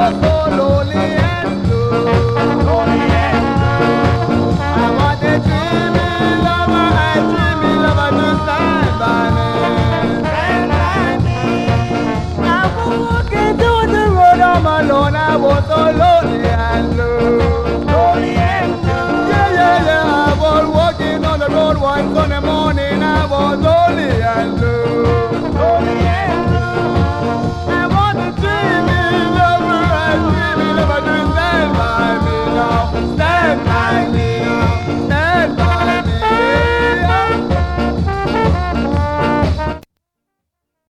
was so lonely and blue. I want a dreamy lover to stand by me. I was walking down the road, I'm alone, I was so lonely.